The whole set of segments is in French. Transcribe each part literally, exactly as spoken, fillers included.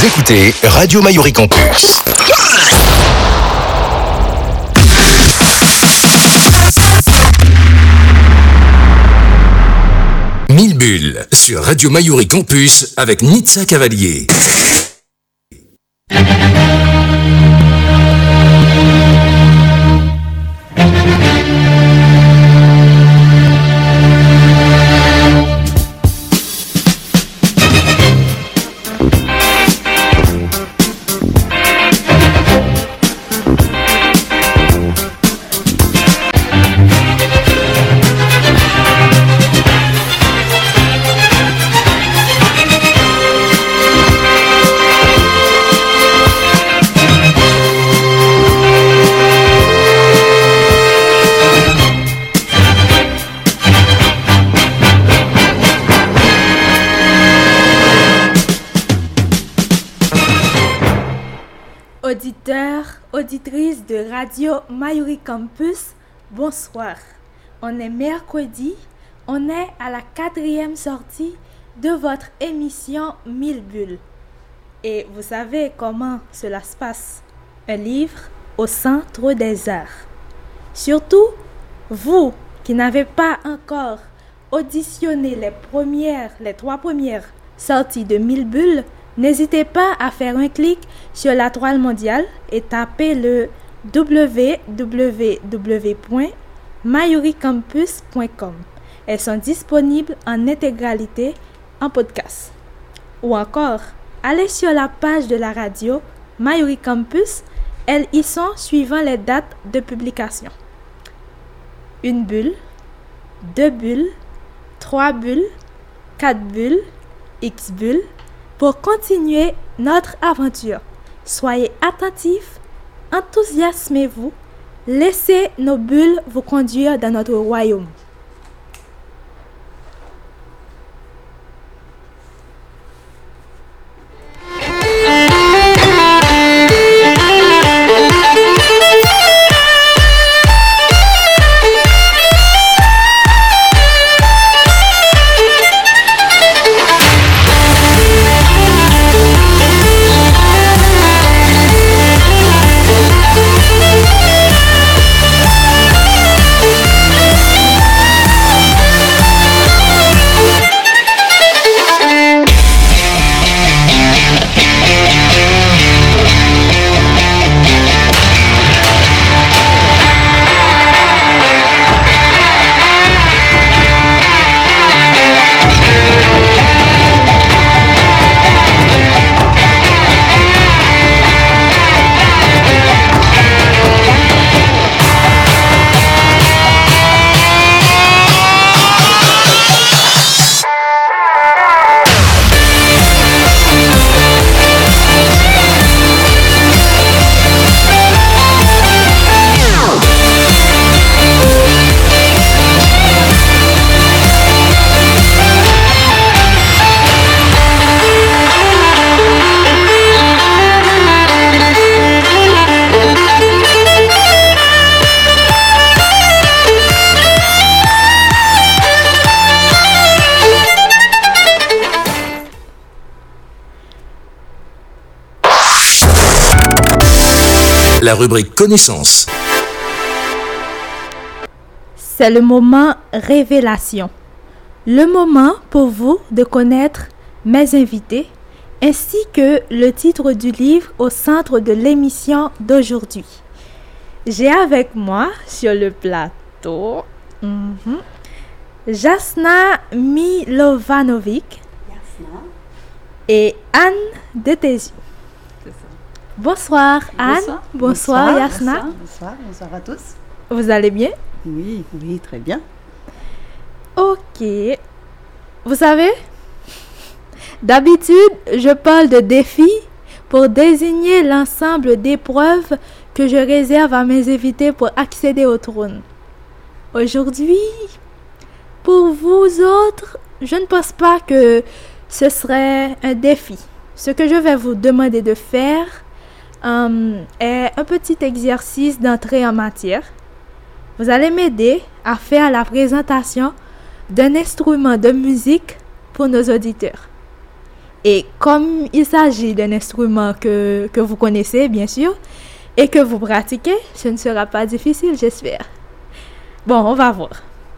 Vous écoutez Radio Mayuri Campus. Mille bulles sur Radio Mayuri Campus avec Nitsa Cavalier. Auditeurs, auditrices de Radio Mayuri Campus, bonsoir. On est mercredi, on est à la quatrième sortie de votre émission Mille bulles. Et vous savez comment cela se passe. Un livre au centre des arts. Surtout, vous qui n'avez pas encore auditionné les premières, les trois premières sorties de Mille bulles, n'hésitez pas à faire un clic sur la toile mondiale et taper le w w w point mayuri campus point com. Elles sont disponibles en intégralité en podcast. Ou encore, allez sur la page de la radio Mayuri Campus. Elles y sont suivant les dates de publication. Une bulle, deux bulles, trois bulles, quatre bulles, X bulles. Pour continuer notre aventure, soyez attentifs, enthousiasmez-vous, laissez nos bulles vous conduire dans notre royaume. La rubrique connaissance. C'est le moment révélation. Le moment pour vous de connaître mes invités ainsi que le titre du livre au centre de l'émission d'aujourd'hui. J'ai avec moi sur le plateau mm-hmm, Jasna Milovanovic Jasna. Et Anne Detéziu. Bonsoir Anne, bonsoir, bonsoir, bonsoir Jasna. Bonsoir, bonsoir, bonsoir à tous. Vous allez bien? Oui, oui, très bien. Ok. Vous savez, d'habitude, je parle de défis pour désigner l'ensemble d'épreuves que je réserve à mes invités pour accéder au trône. Aujourd'hui, pour vous autres, je ne pense pas que ce serait un défi. Ce que je vais vous demander de faire euh, est un petit exercice d'entrée en matière. Vous allez m'aider à faire la présentation d'un instrument de musique pour nos auditeurs. Et comme il s'agit d'un instrument que, que vous connaissez, bien sûr, et que vous pratiquez, ce ne sera pas difficile, j'espère. Bon, on va voir.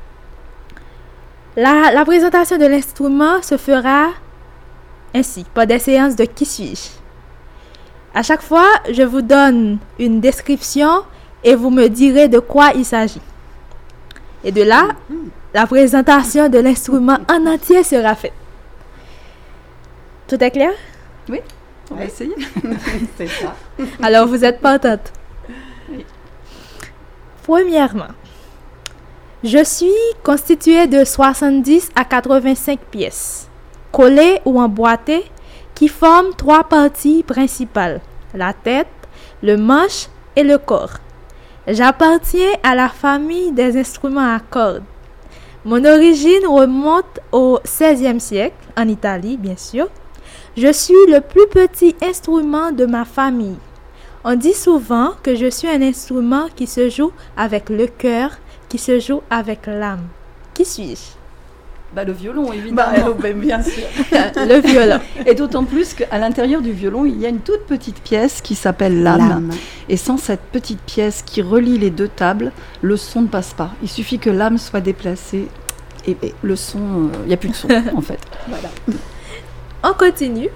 La, la présentation de l'instrument se fera ainsi, par des séances de qui suis-je. À chaque fois, je vous donne une description et vous me direz de quoi il s'agit. Et de là, la présentation de l'instrument en entier sera faite. Tout est clair? Oui, on va essayer. C'est ça. Alors, vous êtes partante? Oui. Premièrement, je suis constituée de soixante-dix à quatre-vingt-cinq pièces, collées ou emboîtées, qui forment trois parties principales, la tête, le manche et le corps. J'appartiens à la famille des instruments à cordes. Mon origine remonte au seizième siècle, en Italie bien sûr. Je suis le plus petit instrument de ma famille. On dit souvent que je suis un instrument qui se joue avec le cœur, qui se joue avec l'âme. Qui suis-je? Bah, le violon, évidemment. Bah, ben, bien sûr. Le violon. Et d'autant plus qu'à l'intérieur du violon, il y a une toute petite pièce qui s'appelle l'âme. L'âme. Et sans cette petite pièce qui relie les deux tables, le son ne passe pas. Il suffit que l'âme soit déplacée et, et le son, il euh, n'y a plus de son en fait. Voilà. On continue.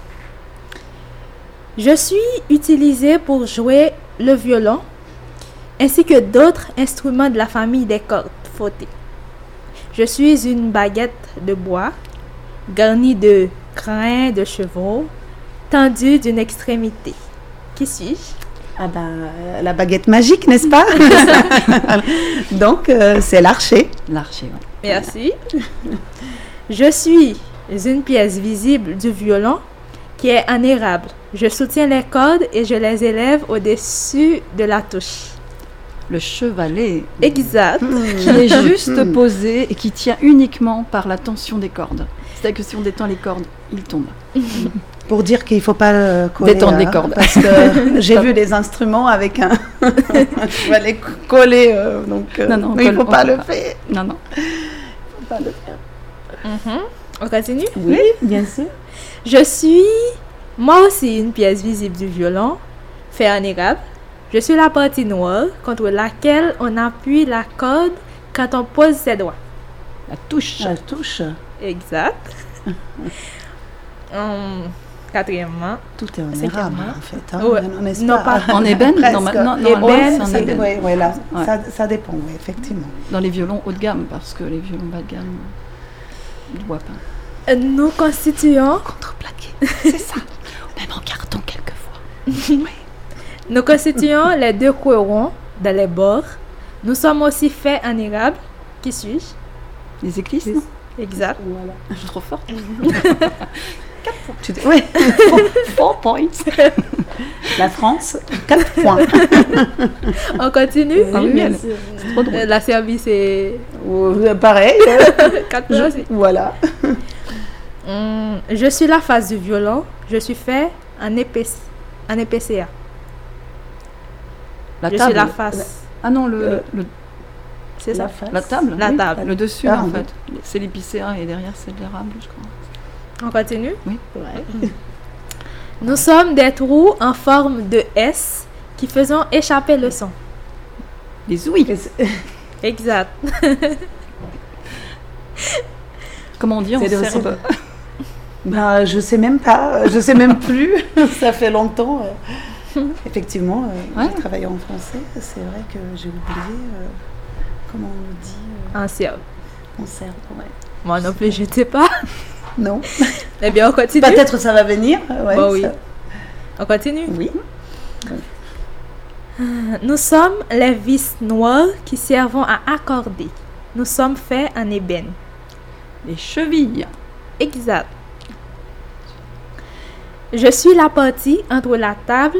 Je suis utilisée pour jouer le violon ainsi que d'autres instruments de la famille des cordes fautées. Je suis une baguette de bois garnie de crins de chevaux tendue d'une extrémité. Qui suis-je? Ah ben, euh, la baguette magique, n'est-ce pas? Donc, euh, c'est l'archer. L'archer, ouais. Merci. Je suis une pièce visible du violon qui est en érable. Je soutiens les cordes et je les élève au-dessus de la touche. Le chevalet, Exact. qui est juste posé et qui tient uniquement par la tension des cordes. C'est-à-dire que si on détend les cordes, il tombe. Pour dire qu'il ne faut pas euh, coller. Détendre les hein, cordes. Parce que j'ai vu des instruments avec un. Je vais aller coller. euh, donc, euh, Non, non, on mais il ne colle- faut on pas colle le pas. faire. Non, non. Faut pas le faire. Mhm. On continue? Oui, bien sûr. Je suis moi aussi une pièce visible du violon, fait en érable. Je suis la partie noire contre laquelle on appuie la corde quand on pose ses doigts. La touche. La touche. Exact. Hum, quatrièmement, Tout est en C'est érable, clairement. en fait. Hein, Ouais. non, n'est-ce Non, pas? pas- En ébène, Presque. non, non, non, Ébène, normalement, c'est en c'est- ébène. Oui, voilà. Ouais. Ça, ça dépend, oui, effectivement. Dans les violons haut de gamme, parce que les violons bas de gamme, ils ne voient pas. nous constituons, Contreplaqué, c'est ça. Même en carton quelquefois. nous constituons les deux courants dans les bords. Nous sommes aussi faits en érable. Qui suis-je? Les éclisses, non? Exact. Voilà. Je suis trop forte. Tu dis- ouais. Four points. La France, quatre points. On continue? Ah oui, mais elle- sûr. c'est trop drôle. Euh, La Serbie, c'est Euh, pareil. quatre points aussi. Voilà. Hum, je suis la face du violon. Je suis fait en épaisse, en épaisseur. La Je table. suis la face. Ah non, le, Euh, le- C'est ça. La face. la table. La oui. table. Le dessus, Ah, en oui. fait. C'est l'épicéa et derrière, c'est de l'érable, je crois. On continue. Ouais. Nous sommes des trous en forme de S qui faisons échapper le son. Les ouïes. Et c'est- Exact. Comment on dit en C'est de- serbe? Ben, je sais même pas, je sais même plus. Ça fait longtemps. euh. Effectivement, euh, Ouais. j'ai travaillé en français. C'est vrai que j'ai oublié euh, comment on dit euh, En serbe. en serbe. Ouais. Moi non plus, je ne sais pas. Non. Eh bien, on continue. Peut-être ça va venir. Ouais, Bah oui. ça- On continue. Oui. Nous sommes les vis noires qui servent à accorder. Nous sommes faits en ébène. Les chevilles. Exact. Je suis la partie entre la table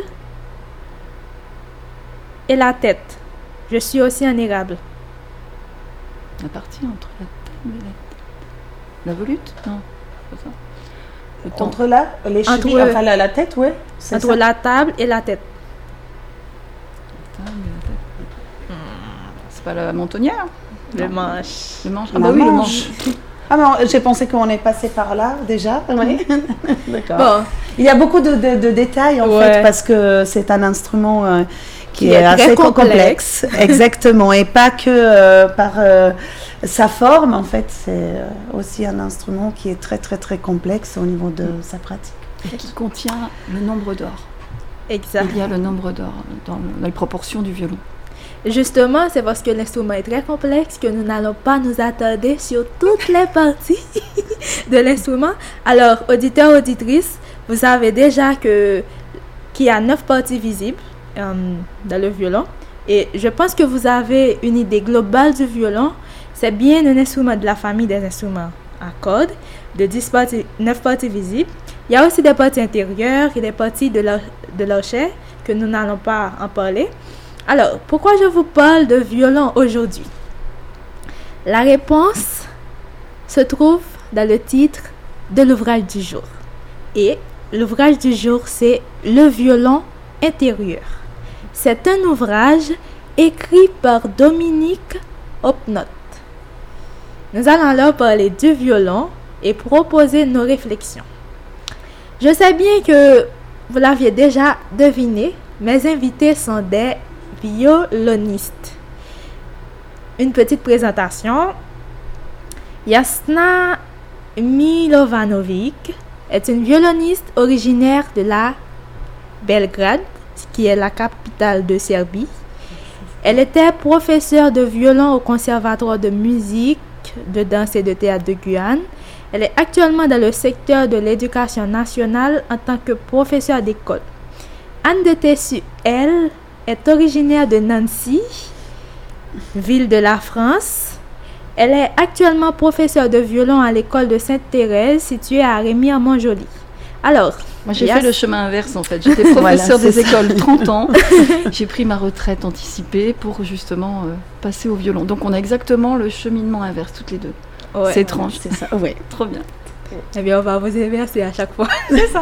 et la tête. Je suis aussi en érable. La partie entre la table et la tête. La volute? Non, c'est pas ça. Le temps. Entre là, les Entre- chevilles, enfin la, la tête, ouais. c'est Entre ça. la table et la tête. La table et la tête. C'est pas la mentonnière? Le Non. manche. Le manche. Ah La bah oui, le manche. manche. Ah non, j'ai pensé qu'on est passé par là déjà. Oui. D'accord. Bon, Il y a beaucoup de, de, de détails en Ouais. fait parce que c'est un instrument euh, qui, Qui est, est très assez complexe. complexe. Exactement. Et pas que euh, par euh, sa forme, en fait, c'est euh, aussi un instrument qui est très très très complexe au niveau de sa pratique. Et qui contient le nombre d'or. exact. Il y a le nombre d'or dans, dans les proportions du violon. Justement, c'est parce que l'instrument est très complexe que nous n'allons pas nous attarder sur toutes les parties de l'instrument. Alors, auditeurs, auditrices, vous savez déjà que qu'il y a neuf parties visibles euh, dans le violon. Et je pense que vous avez une idée globale du violon. C'est bien un instrument de la famille des instruments à cordes, de dix parties, neuf parties visibles. Il y a aussi des parties intérieures et des parties de l'or- de l'archet que nous n'allons pas en parler. Alors, pourquoi je vous parle de violon aujourd'hui? La réponse se trouve dans le titre de l'ouvrage du jour. Et l'ouvrage du jour, c'est Le violon intérieur. C'est un ouvrage écrit par Dominique Hopnot. Nous allons alors parler du violon et proposer nos réflexions. Je sais bien que vous l'aviez déjà deviné, mes invités sont des violonistes. Une petite présentation. Jasna Milovanovic est une violoniste originaire de la Belgrade, qui est la capitale de Serbie. Elle était professeure de violon au Conservatoire de musique, de danse et de théâtre de Guyane. Elle est actuellement dans le secteur de l'éducation nationale en tant que professeure d'école. Anne de Tessu, elle, est originaire de Nancy, ville de la France. Elle est actuellement professeure de violon à l'école de Sainte-Thérèse, située à Rémy-en-Montjoly. Alors, Moi, j'ai Yas- fait le chemin inverse en fait. J'étais professeure Voilà, des c'est ça. écoles trente ans. J'ai pris ma retraite anticipée pour justement euh, passer au violon. Donc, on a exactement le cheminement inverse toutes les deux. ouais. C'est étrange. C'est ça. Ouais. Trop bien. Eh bien, on va vous inverser à chaque fois. C'est ça.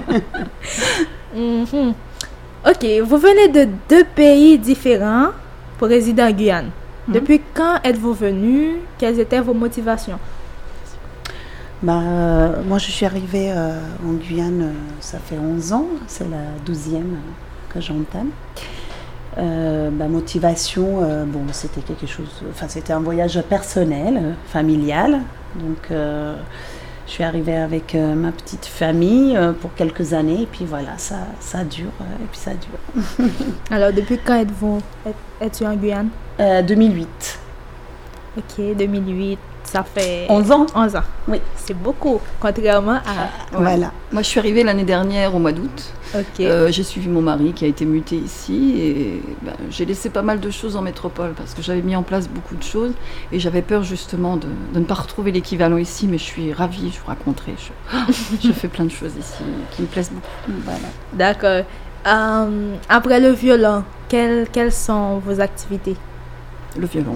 Mhm. Ok, vous venez de deux pays différents pour résider en Guyane. Mhm. Depuis quand êtes-vous venu? Quelles étaient vos motivations? Bah, euh, moi, je suis arrivée euh, en Guyane, euh, ça fait onze ans, c'est la douzième euh, que j'entame. Euh, bah, motivation, euh, bon, c'était quelque chose, enfin, c'était un voyage personnel, euh, familial. Donc, euh, je suis arrivée avec euh, ma petite famille euh, pour quelques années, et puis voilà, ça, ça dure, euh, et puis ça dure. Alors, depuis quand êtes-vous êtes- es-tu en Guyane? Euh, deux mille huit. Ok, deux mille huit, ça fait onze ans. onze ans. Oui. C'est beaucoup, contrairement à... Ouais. Voilà. Moi, je suis arrivée l'année dernière au mois d'août. Ok. Euh, j'ai suivi mon mari qui a été muté ici et ben, j'ai laissé pas mal de choses en métropole parce que j'avais mis en place beaucoup de choses et j'avais peur justement de, de ne pas retrouver l'équivalent ici, mais je suis ravie, je vous raconterai. Je, je fais plein de choses ici qui me plaisent beaucoup. Voilà. D'accord. Euh, après le violon, quelles, quelles sont vos activités? Le violon.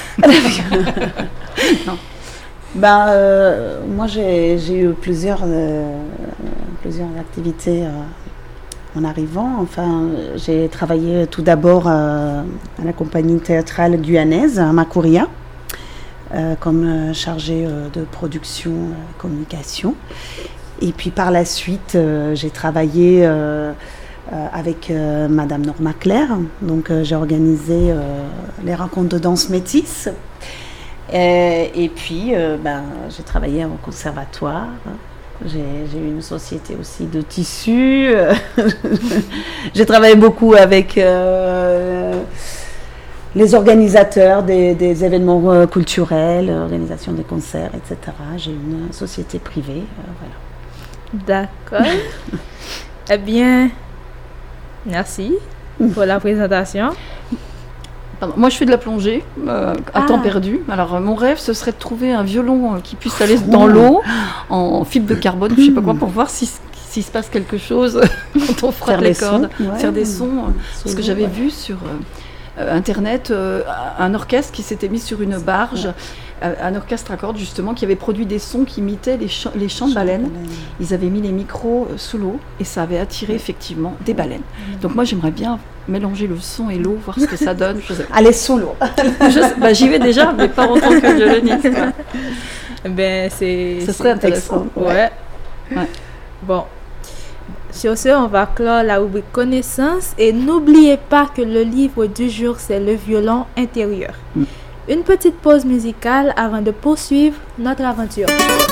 Ben, euh, moi, j'ai j'ai eu plusieurs, euh, plusieurs activités euh, en arrivant. Enfin, j'ai travaillé tout d'abord euh, à la compagnie théâtrale guyanaise, à Macouria, euh, comme euh, chargée euh, de production et communication. Et puis par la suite, euh, j'ai travaillé euh, euh, avec euh, Madame Norma Claire. Donc, euh, j'ai organisé euh, les rencontres de danse métisse. Et, et puis, euh, ben, j'ai travaillé au conservatoire. J'ai, j'ai eu une société aussi de tissus. J'ai travaillé beaucoup avec euh, les organisateurs des, des événements euh, culturels, organisation des concerts, et cetera. J'ai une société privée. Euh, voilà. D'accord. Eh bien, merci pour la présentation. Pardon, moi, je fais de la plongée euh, à Ah. temps perdu. Alors, euh, mon rêve, ce serait de trouver un violon euh, qui puisse aller dans l'eau en fibre de carbone, je sais pas quoi, pour voir si s'il se passe quelque chose quand on frappe Faire les les cordes, sons, ouais. faire des sons. euh, Parce que Solo, j'avais ouais. vu sur euh, euh, internet euh, un orchestre qui s'était mis sur une barge, euh, un orchestre à cordes justement, qui avait produit des sons qui imitaient les, chants- les chants de baleines. Ils avaient mis les micros euh, sous l'eau et ça avait attiré effectivement des baleines. Donc moi j'aimerais bien mélanger le son et l'eau, voir ce que ça donne. Je sais- Allez, solo. je sais- bah, j'y vais déjà, mais pas en tant que violoniste. quoi. Ben, c'est... Ce serait intéressant. Ouais. Ouais. Bon. Sur ce, on va clore la rubrique connaissances et n'oubliez pas que le livre du jour, c'est le violon intérieur. Mm. Une petite pause musicale avant de poursuivre notre aventure.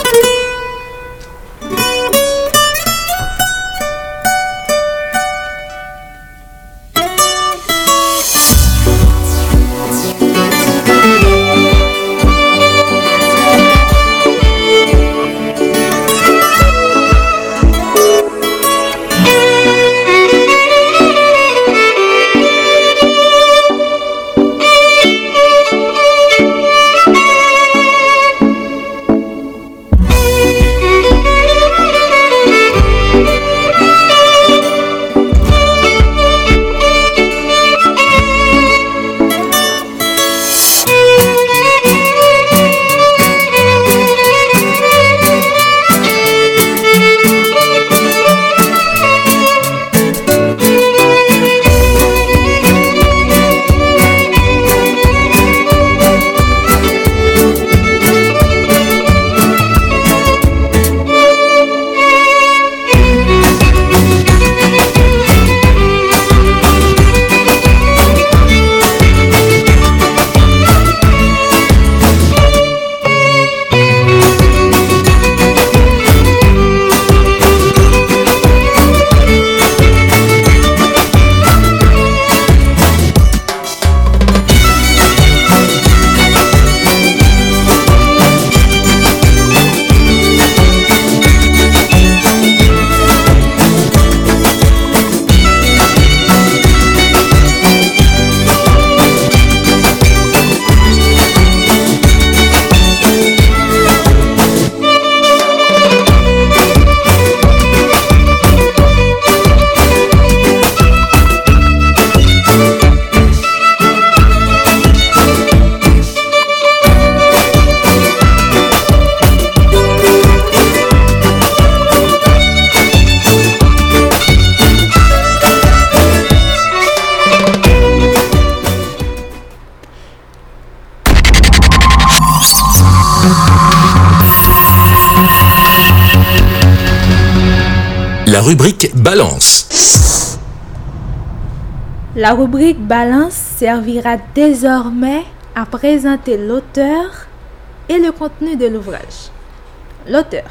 La rubrique Balance. La rubrique Balance servira désormais à présenter l'auteur et le contenu de l'ouvrage. L'auteur.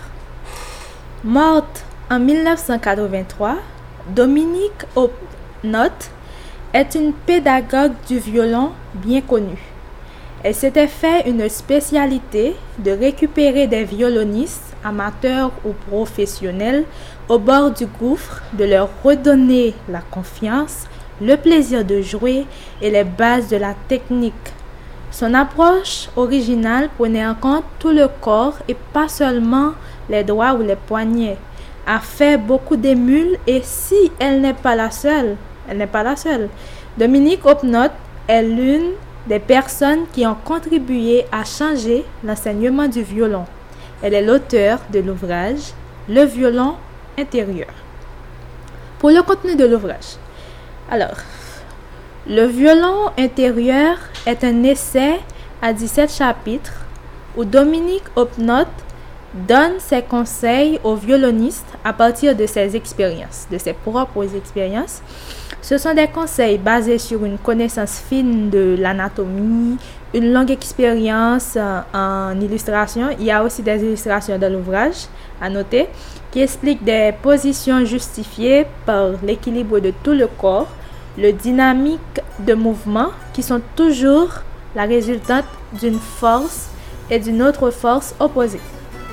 Morte en dix-neuf cent quatre-vingt-trois, Dominique Hopnott est une pédagogue du violon bien connue. Elle s'était fait une spécialité de récupérer des violonistes, amateurs ou professionnels, au bord du gouffre, de leur redonner la confiance, le plaisir de jouer et les bases de la technique. Son approche originale prenait en compte tout le corps et pas seulement les doigts ou les poignets. A fait beaucoup d'émules et si elle n'est pas la seule, elle n'est pas la seule. Dominique Hopnott est l'une des personnes qui ont contribué à changer l'enseignement du violon. Elle est l'auteur de l'ouvrage Le violon intérieur. Pour le contenu de l'ouvrage. Alors, Le violon intérieur est un essai à dix-sept chapitres où Dominique Hopnott donne ses conseils aux violonistes à partir de ses expériences, de ses propres expériences. Ce sont des conseils basés sur une connaissance fine de l'anatomie, une longue expérience en illustration. Il y a aussi des illustrations dans l'ouvrage, à noter, qui expliquent des positions justifiées par l'équilibre de tout le corps, le dynamique de mouvement, qui sont toujours la résultante d'une force et d'une autre force opposée.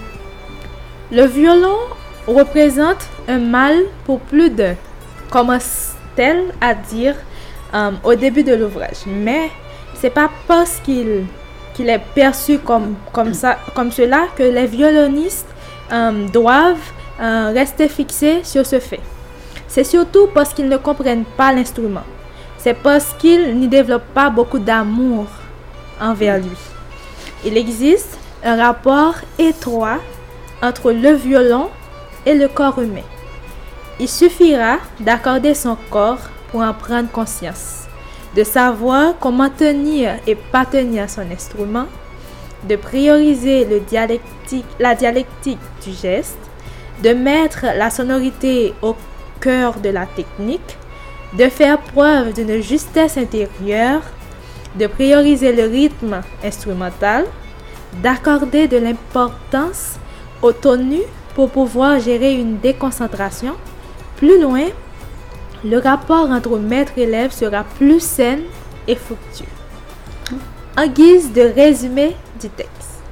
Le violon représente un mal pour plus d'un, commence-t-elle à dire euh, au début de l'ouvrage. Mais c'est pas parce qu'il, qu'il est perçu comme, comme, ça, comme cela que les violonistes euh, doivent euh, rester fixés sur ce fait. C'est surtout parce qu'ils ne comprennent pas l'instrument. C'est parce qu'ils n'y développent pas beaucoup d'amour envers lui. Il existe un rapport étroit entre le violon et le corps humain. Il suffira d'accorder son corps pour en prendre conscience, de savoir comment tenir et pas tenir son instrument, de prioriser le dialectique, la dialectique du geste, de mettre la sonorité au cœur de la technique, de faire preuve d'une justesse intérieure, de prioriser le rythme instrumental, d'accorder de l'importance au tonu pour pouvoir gérer une déconcentration. Plus loin, le rapport entre maître et élève sera plus sain et fructueux. En guise de résumé du texte.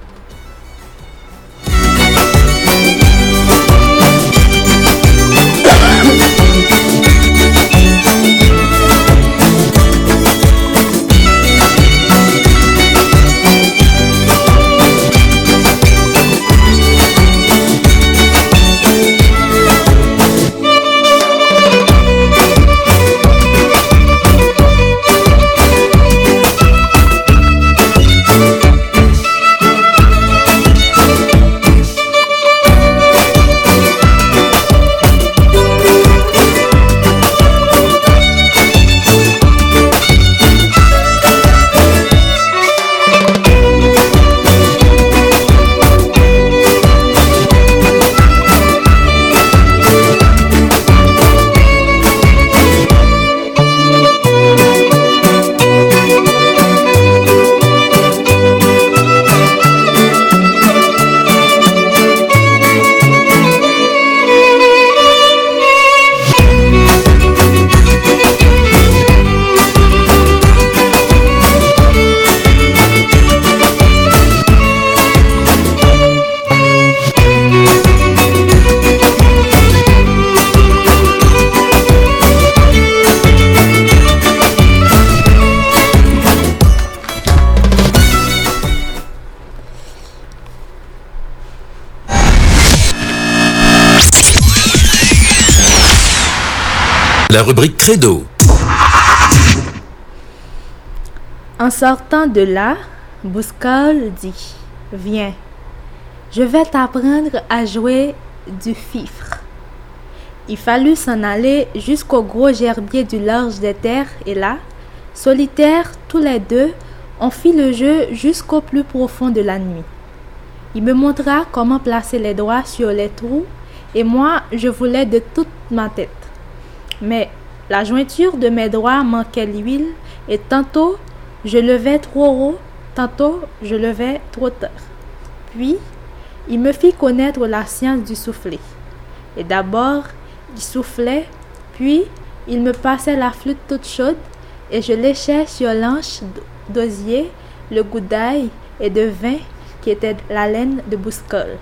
La rubrique Credo. En sortant de là, Bouskol dit « Viens, je vais t'apprendre à jouer du fifre. » Il fallut s'en aller jusqu'au gros gerbier du large des terres et là, solitaires tous les deux, on fit le jeu jusqu'au plus profond de la nuit. Il me montra comment placer les doigts sur les trous et moi, je voulais de toute ma tête. Mais la jointure de mes doigts manquait l'huile et tantôt je levais trop haut, tantôt je levais trop tard. Puis, il me fit connaître la science du souffler. Et d'abord, il soufflait, puis il me passait la flûte toute chaude et je léchais sur l'anche d'osier le goût d'ail et de vin qui était la laine de Bouskol.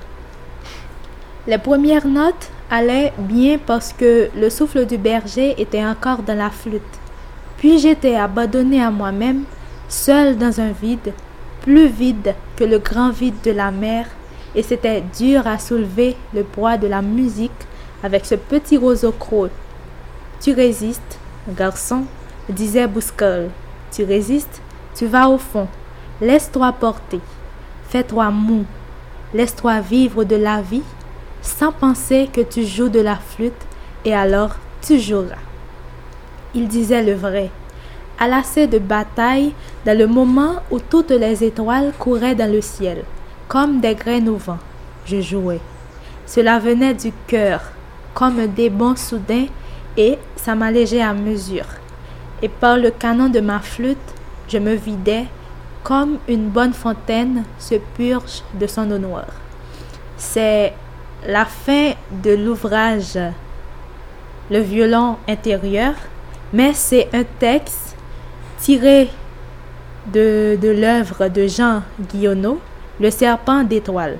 Les premières notes allaient bien parce que le souffle du berger était encore dans la flûte. Puis j'étais abandonnée à moi-même, seule dans un vide, plus vide que le grand vide de la mer, et c'était dur à soulever le poids de la musique avec ce petit roseau creux. Tu résistes, garçon, disait Bouskol. Tu résistes, tu vas au fond. Laisse-toi porter. Fais-toi mou. Laisse-toi vivre de la vie sans penser que tu joues de la flûte et alors tu joueras. Il disait le vrai. À l'assez de bataille, dans le moment où toutes les étoiles couraient dans le ciel, comme des graines au vent, je jouais. Cela venait du cœur, comme des bonds soudains, et ça m'allégeait à mesure. Et par le canon de ma flûte, je me vidais, comme une bonne fontaine se purge de son eau noire. C'est la fin de l'ouvrage Le violon intérieur, mais c'est un texte tiré de, de l'œuvre de Jean Guillonneau, Le serpent d'étoiles.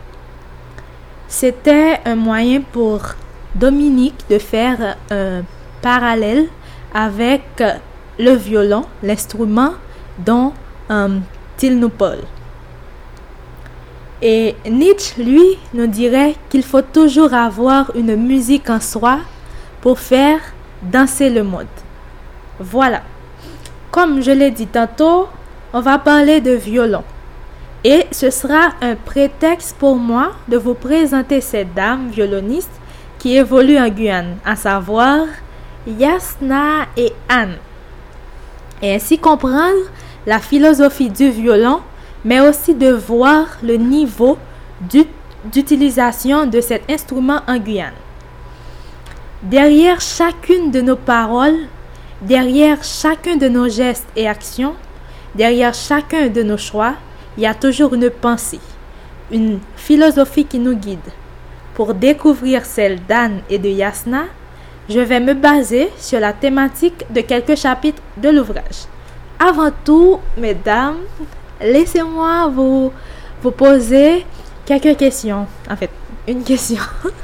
C'était un moyen pour Dominique de faire un parallèle avec le violon, l'instrument dont euh, il nous parle. Et Nietzsche, lui, nous dirait qu'il faut toujours avoir une musique en soi pour faire danser le monde. Voilà. Comme je l'ai dit tantôt, on va parler de violon. Et ce sera un prétexte pour moi de vous présenter cette dame violoniste qui évolue en Guyane, à savoir Yasna et Anne. Et ainsi comprendre la philosophie du violon mais aussi de voir le niveau d'utilisation de cet instrument en Guyane. Derrière chacune de nos paroles, derrière chacun de nos gestes et actions, derrière chacun de nos choix, il y a toujours une pensée, une philosophie qui nous guide. Pour découvrir celle d'Anne et de Yasna, je vais me baser sur la thématique de quelques chapitres de l'ouvrage. Avant tout, mesdames, laissez-moi vous, vous poser quelques questions. En fait, une question.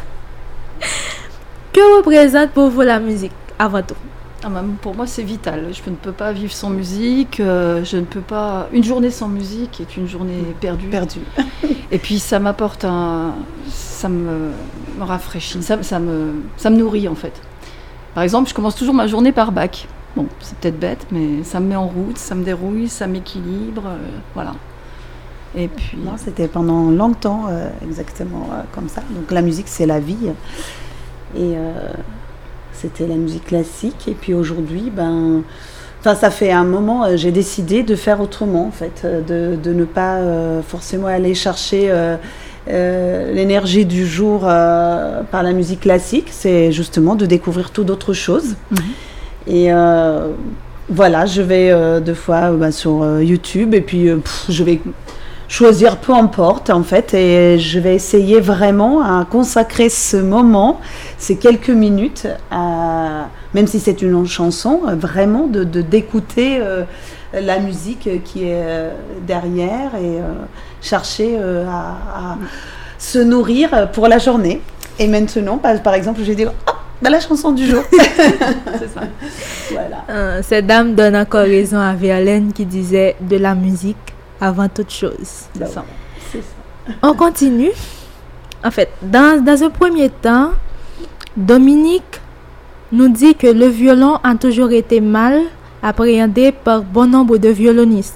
Que représente pour vous la musique, avant tout? Ah ben, pour moi, c'est vital. Je ne peux pas vivre sans musique. Euh, je ne peux pas. Une journée sans musique est une journée perdue. Perdue. Et puis, ça m'apporte un. Ça me, me rafraîchit. Ça, ça, me... ça me nourrit, en fait. Par exemple, je commence toujours ma journée par Bach. Bon, c'est peut-être bête, mais ça me met en route, ça me dérouille, ça m'équilibre. Euh, voilà. Et puis. Moi, c'était pendant longtemps, euh, exactement euh, comme ça. Donc, la musique, c'est la vie. Et. Euh... C'était la musique classique. Et puis aujourd'hui, ben, enfin, ça fait un moment, euh, j'ai décidé de faire autrement, en fait, de, de ne pas euh, forcément aller chercher euh, euh, l'énergie du jour euh, par la musique classique. C'est justement de découvrir tout d'autres choses. Mmh. Et euh, voilà, je vais euh, deux fois euh, bah, sur euh, YouTube et puis euh, pff, je vais choisir peu importe en fait et je vais essayer vraiment à consacrer ce moment, ces quelques minutes, à, même si c'est une chanson, vraiment de, de, d'écouter euh, la musique qui est euh, derrière et euh, chercher euh, à, à se nourrir pour la journée. Et maintenant, par, par exemple, je vais dire oh, bah, la chanson du jour. C'est ça. Voilà. Euh, cette dame donne encore raison à Verlaine qui disait de la musique avant toute chose. C'est ça. C'est ça. On continue. En fait, dans, dans un premier temps, Dominique nous dit que le violon a toujours été mal appréhendé par bon nombre de violonistes.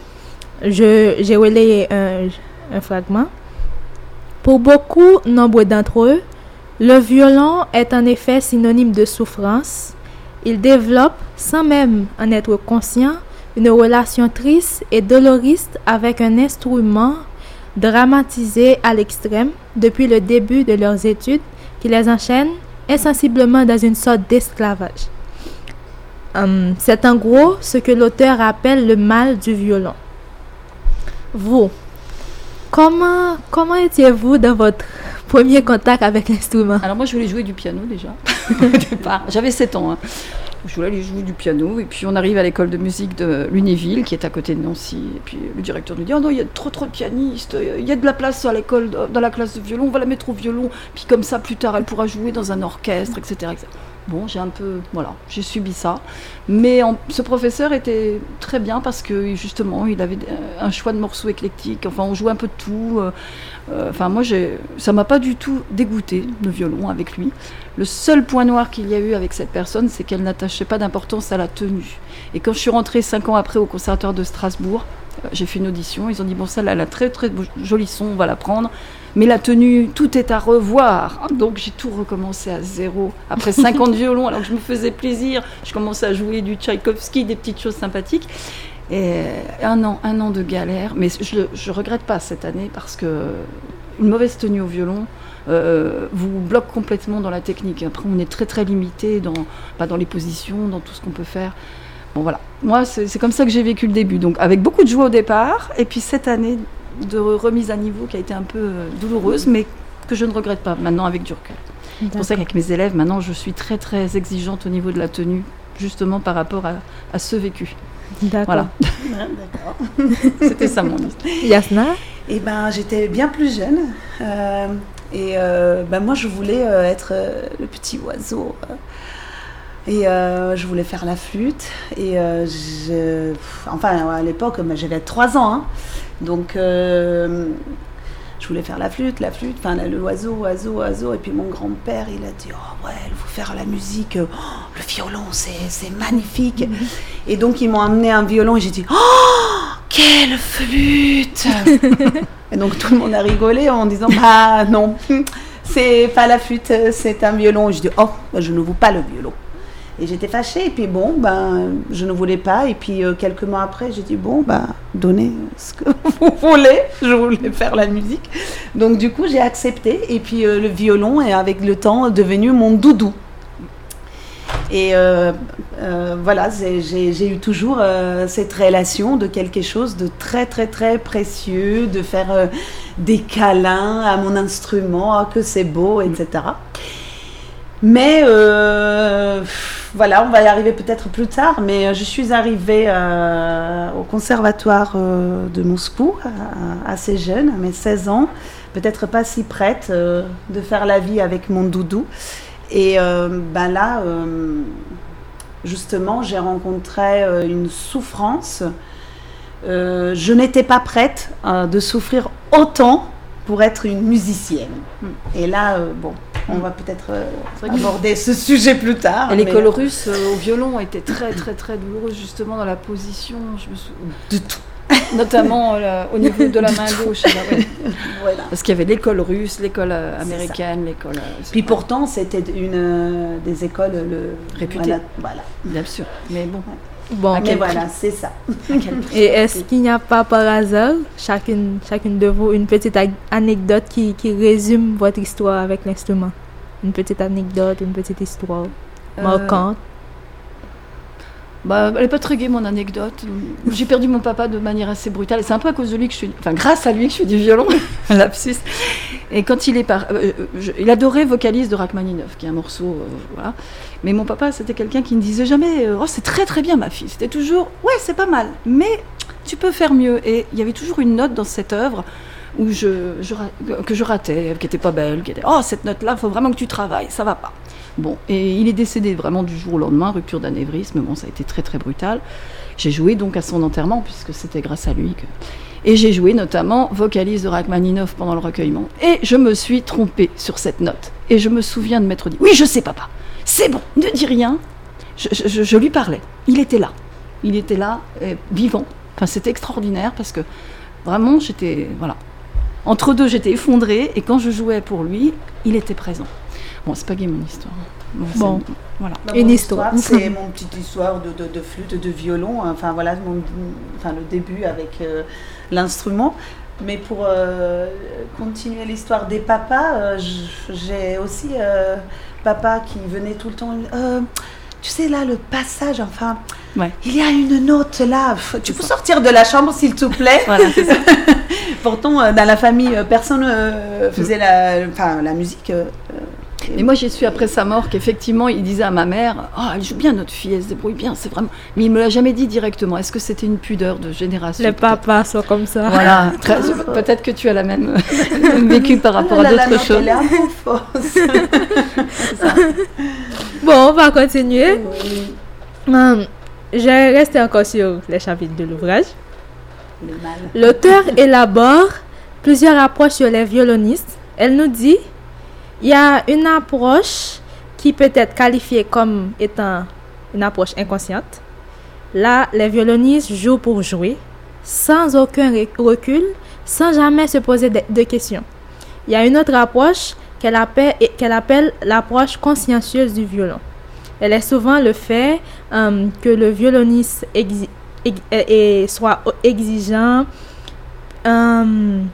Je, j'ai relayé un, un fragment. Pour beaucoup, nombre d'entre eux, le violon est en effet synonyme de souffrance. Il développe, sans même en être conscient, une relation triste et doloriste avec un instrument dramatisé à l'extrême depuis le début de leurs études qui les enchaîne insensiblement dans une sorte d'esclavage. Hum, c'est en gros ce que l'auteur appelle le mal du violon. Vous, comment, comment étiez-vous dans votre premier contact avec l'instrument? Alors moi je voulais jouer du piano déjà, au départ. J'avais sept ans. Hein. Je voulais aller jouer du piano et puis on arrive à l'école de musique de Lunéville qui est à côté de Nancy et puis le directeur nous dit oh non il y a trop trop de pianistes, il y a de la place à l'école dans la classe de violon, on va la mettre au violon puis comme ça plus tard elle pourra jouer dans un orchestre etc, et cetera. Bon j'ai un peu voilà j'ai subi ça mais en, ce professeur était très bien parce que justement il avait un choix de morceaux éclectiques, enfin on jouait un peu de tout. Euh, euh, enfin moi j'ai ça m'a pas du tout dégoûté le violon avec lui. Le seul point noir qu'il y a eu avec cette personne, c'est qu'elle n'attachait pas d'importance à la tenue. Et quand je suis rentrée cinq ans après au Conservatoire de Strasbourg, euh, j'ai fait une audition. Ils ont dit bon, celle-là, elle a très très joli son, on va la prendre. Mais la tenue, tout est à revoir. Donc j'ai tout recommencé à zéro. Après cinq ans de violon, alors que je me faisais plaisir, je commençais à jouer du Tchaïkovski, des petites choses sympathiques. Et un an, un an de galère. Mais je ne regrette pas cette année parce que une mauvaise tenue au violon. Euh, vous bloque complètement dans la technique. Après, on est très très limité dans, bah, dans les positions, dans tout ce qu'on peut faire. Bon voilà, moi c'est, c'est comme ça que j'ai vécu le début. Donc avec beaucoup de joie au départ, et puis cette année de remise à niveau qui a été un peu euh, douloureuse, mais que je ne regrette pas maintenant avec du recul. D'accord. C'est pour ça qu'avec mes élèves, maintenant je suis très très exigeante au niveau de la tenue, justement par rapport à, à ce vécu. D'accord. Voilà. Ouais, d'accord. C'était ça mon histoire. Yasna? Eh ben, j'étais bien plus jeune. Euh, et euh, ben, moi, je voulais euh, être euh, le petit oiseau. Euh, et euh, je voulais faire la flûte. Et euh, je, enfin, à l'époque, ben, j'avais trois ans. Hein, donc, euh, je voulais faire la flûte, la flûte. Enfin, l'oiseau, oiseau, oiseau. Et puis mon grand-père, il a dit, oh ouais, il faut faire la musique. Oh, le violon, c'est, c'est magnifique. Mm-hmm. Et donc, ils m'ont amené un violon et j'ai dit, oh, quelle flûte. Et donc tout le monde a rigolé en disant bah non, c'est pas la flûte, c'est un violon. Et je dis oh, je ne vaux pas le violon. Et j'étais fâchée, et puis bon, ben, je ne voulais pas. Et puis euh, quelques mois après, j'ai dit, bon, ben, donnez ce que vous voulez. Je voulais faire la musique. Donc du coup, j'ai accepté. Et puis euh, le violon est avec le temps devenu mon doudou. Et euh, euh, voilà, c'est, j'ai, j'ai eu toujours euh, cette relation de quelque chose de très, très, très précieux, de faire euh, des câlins à mon instrument, ah, que c'est beau, et cetera. Mais euh, voilà, on va y arriver peut-être plus tard, mais je suis arrivée euh, au conservatoire euh, de Moscou, à, assez jeune, à mes seize ans, peut-être pas si prête euh, de faire la vie avec mon doudou. Et euh, ben là, euh, justement, j'ai rencontré euh, une souffrance. Euh, je n'étais pas prête euh, de souffrir autant pour être une musicienne. Et là, euh, bon... On va peut-être euh, aborder ce sujet plus tard. Et l'école russe euh, au violon était très très très douloureuse justement dans la position, je me souviens, de tout. Notamment euh, au niveau de la main gauche. Là, ouais. Voilà. Parce qu'il y avait l'école russe, l'école euh, américaine, l'école... Euh, Puis pourtant, c'était une euh, des écoles le... réputées. Voilà, voilà. Bien sûr, mais bon. Bon, mais voilà, c'est ça. Et est-ce qu'il n'y a pas par hasard, chacune, chacune de vous, une petite ag- anecdote qui, qui résume votre histoire avec l'instrument? Une petite anecdote, une petite histoire euh, marquante? Bah, elle n'est pas très gaie, mon anecdote. J'ai perdu mon papa de manière assez brutale. C'est un peu à cause de lui que je suis... Enfin, grâce à lui que je fais du violon. Lapsus. Et quand il est par... Euh, je... Il adorait Vocalise de Rachmaninov, qui est un morceau... Euh, voilà. Mais mon papa, c'était quelqu'un qui ne disait jamais « Oh, c'est très très bien, ma fille ». C'était toujours « Ouais, c'est pas mal, mais tu peux faire mieux ». Et il y avait toujours une note dans cette œuvre où je, je, que je ratais, qui n'était pas belle, qui était « Oh, cette note-là, il faut vraiment que tu travailles, ça va pas ». Bon, et il est décédé vraiment du jour au lendemain, rupture d'anévrisme, bon, ça a été très très brutal. J'ai joué donc à son enterrement, puisque c'était grâce à lui que... Et j'ai joué notamment Vocalise de Rachmaninov pendant le recueillement. Et je me suis trompée sur cette note. Et je me souviens de m'être dit « Oui, je sais, papa, c'est bon, ne dis rien ». Je, je, je lui parlais, il était là. Il était là, euh, vivant. Enfin, c'était extraordinaire, parce que vraiment, j'étais... Voilà. Entre deux, j'étais effondrée, et quand je jouais pour lui, il était présent. Bon, c'est pas gay mon histoire. Bon, bon. Voilà. Bah, une mon histoire. histoire c'est mon petite histoire de, de, de flûte, de violon. Enfin voilà, mon, enfin le début avec euh, l'instrument. Mais pour euh, continuer l'histoire des papas, euh, j'ai aussi euh, papa qui venait tout le temps. Euh, tu sais là, le passage, enfin, ouais. Il y a une note là. Tu peux ça. sortir de la chambre s'il te plaît. Voilà, c'est ça. Pourtant, dans la famille, personne ne faisait la, enfin, la musique. Euh, Et moi, j'ai su après sa mort qu'effectivement, il disait à ma mère « Oh, elle joue bien, notre fille, elle se débrouille bien, c'est vraiment... » Mais il ne me l'a jamais dit directement. Est-ce que c'était une pudeur de génération? Les papas sont comme ça. Voilà. Très, peut-être que tu as la même vécu par rapport la, à d'autres la choses. Elle est un peu fausse. C'est ça. Bon, on va continuer. Oui. Hum, je vais rester encore sur les chapitres de l'ouvrage. Le mal. L'auteur élabore plusieurs approches sur les violonistes. Elle nous dit: il y a une approche qui peut être qualifiée comme étant une approche inconsciente. Là, les violonistes jouent pour jouer, sans aucun recul, sans jamais se poser de, de questions. Il y a une autre approche qu'elle appelle, qu'elle appelle l'approche consciencieuse du violon. Elle est souvent le fait um, que le violoniste exi- ex- et soit exigeant, um,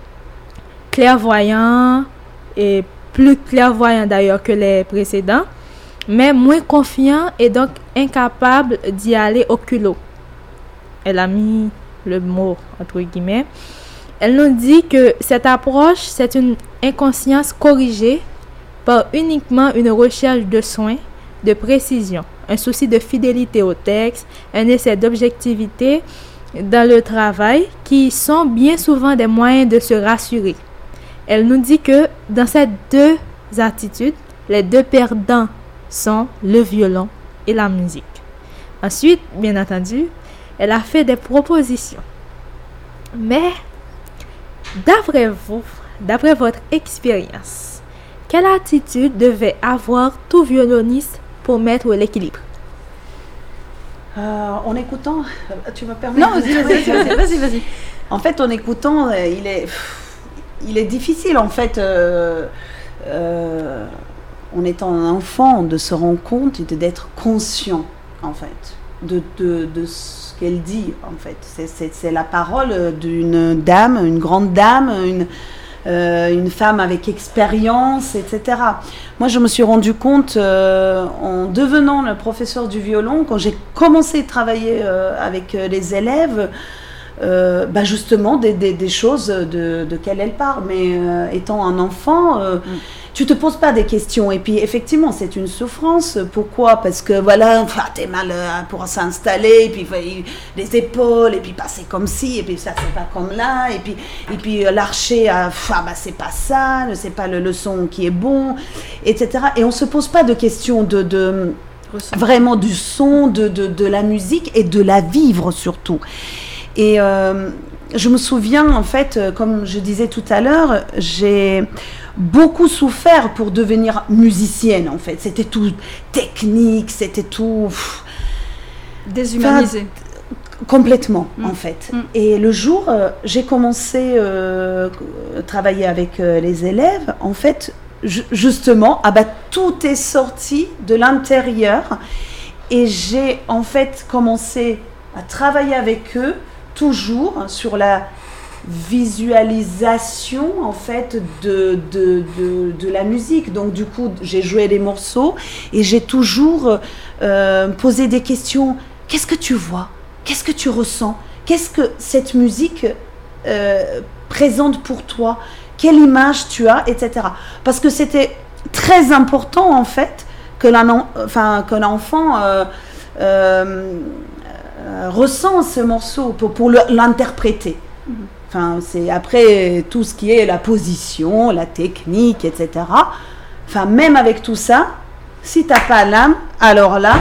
clairvoyant et plus clairvoyant d'ailleurs que les précédents, mais moins confiant et donc incapable d'y aller au culot. Elle a mis le mot entre guillemets. Elle nous dit que cette approche, c'est une inconscience corrigée par uniquement une recherche de soins, de précision, un souci de fidélité au texte, un essai d'objectivité dans le travail qui sont bien souvent des moyens de se rassurer. Elle nous dit que dans ces deux attitudes, les deux perdants sont le violon et la musique. Ensuite, bien entendu, elle a fait des propositions. Mais, d'après vous, d'après votre expérience, quelle attitude devait avoir tout violoniste pour mettre l'équilibre? Euh, en écoutant, tu me permets? Non, vas-y, vas-y, vas-y, vas-y, vas-y. En fait, en écoutant, il est, il est difficile en fait. Euh, euh, en étant un enfant, de se rendre compte et de, d'être conscient, en fait, de, de, de ce qu'elle dit, en fait. C'est, c'est, c'est la parole d'une dame, une grande dame, une, euh, une femme avec expérience, et cetera. Moi, je me suis rendu compte, euh, en devenant le professeur du violon, quand j'ai commencé à travailler euh, avec les élèves, Euh, bah justement des, des, des choses de, de quelles elle parle, mais euh, étant un enfant, euh, mm. tu te poses pas des questions, et puis effectivement c'est une souffrance. Pourquoi? Parce que voilà, ah, t'es mal euh, pour s'installer, et puis les épaules, et puis passer comme ci, et puis ça c'est pas comme là, et puis, et puis euh, l'archer, euh, ah, bah, c'est pas ça, c'est pas le, le son qui est bon, et cetera. Et on se pose pas de questions de, de vraiment du son, de, de, de la musique, et de la vivre surtout. Et euh, je me souviens, en fait, comme je disais tout à l'heure, j'ai beaucoup souffert pour devenir musicienne, en fait. C'était tout technique, c'était tout... Pff, déshumanisé. Enfin, complètement, mmh. en fait. Mmh. Et le jour, euh, j'ai commencé à euh, travailler avec euh, les élèves, en fait, ju- justement, ah bah, tout est sorti de l'intérieur. Et j'ai, en fait, commencé à travailler avec eux, toujours sur la visualisation en fait de, de, de, de la musique. Donc du coup j'ai joué les morceaux et j'ai toujours euh, posé des questions. Qu'est-ce que tu vois? Qu'est-ce que tu ressens? Qu'est-ce que cette musique euh, présente pour toi? Quelle image tu as, et cetera. Parce que c'était très important en fait que, l'en, enfin, que l'enfant euh, euh, Euh, ressent ce morceau pour, pour le, l'interpréter. Mm-hmm. Enfin, c'est après tout ce qui est la position, la technique, et cetera. Enfin, même avec tout ça, si t'as pas l'âme, alors là,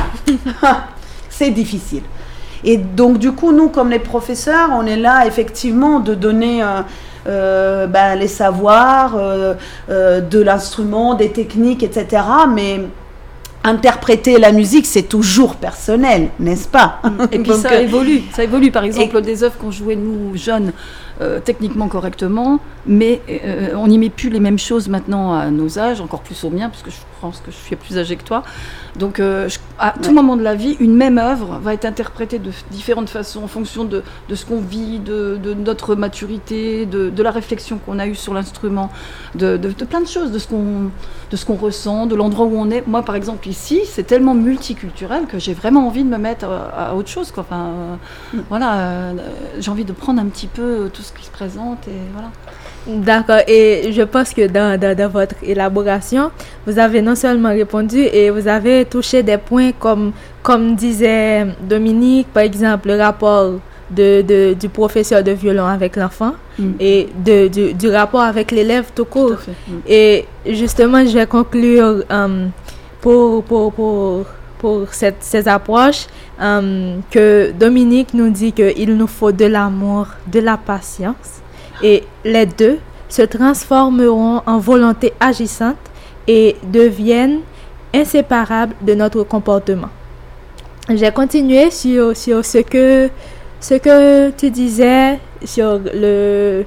c'est difficile. Et donc, du coup, nous, comme les professeurs, on est là, effectivement, de donner euh, euh, ben, les savoirs euh, euh, de l'instrument, des techniques, et cetera. Mais interpréter la musique, c'est toujours personnel, n'est-ce pas? Et puis ça évolue, ça évolue. Par exemple, et... des œuvres qu'on jouait nous jeunes euh, techniquement correctement, mais euh, on n'y met plus les mêmes choses maintenant à nos âges, encore plus au mien, parce que je pense que je suis plus âgée que toi. Donc, euh, je, à tout ouais. moment de la vie, une même œuvre va être interprétée de différentes façons en fonction de, de ce qu'on vit, de, de notre maturité, de, de la réflexion qu'on a eue sur l'instrument, de, de, de plein de choses, de ce qu'on, de ce qu'on ressent, de l'endroit où on est. Moi, par exemple, ici, c'est tellement multiculturel que j'ai vraiment envie de me mettre à, à autre chose, quoi. Enfin, euh, mm. voilà, euh, j'ai envie de prendre un petit peu tout ce qui se présente et voilà. D'accord, et je pense que dans, dans, dans votre élaboration, vous avez non seulement répondu, et vous avez touché des points comme, comme disait Dominique, par exemple, le rapport de, de, du professeur de violon avec l'enfant, mm. et de, du, du rapport avec l'élève tout court. Tout à fait. Mm. Et justement, je vais conclure um, pour, pour, pour, pour cette, ces approches, um, que Dominique nous dit qu'il nous faut de l'amour, de la patience. Et les deux se transformeront en volonté agissante et deviennent inséparables de notre comportement. J'ai continué sur, sur ce, que, ce que tu disais sur le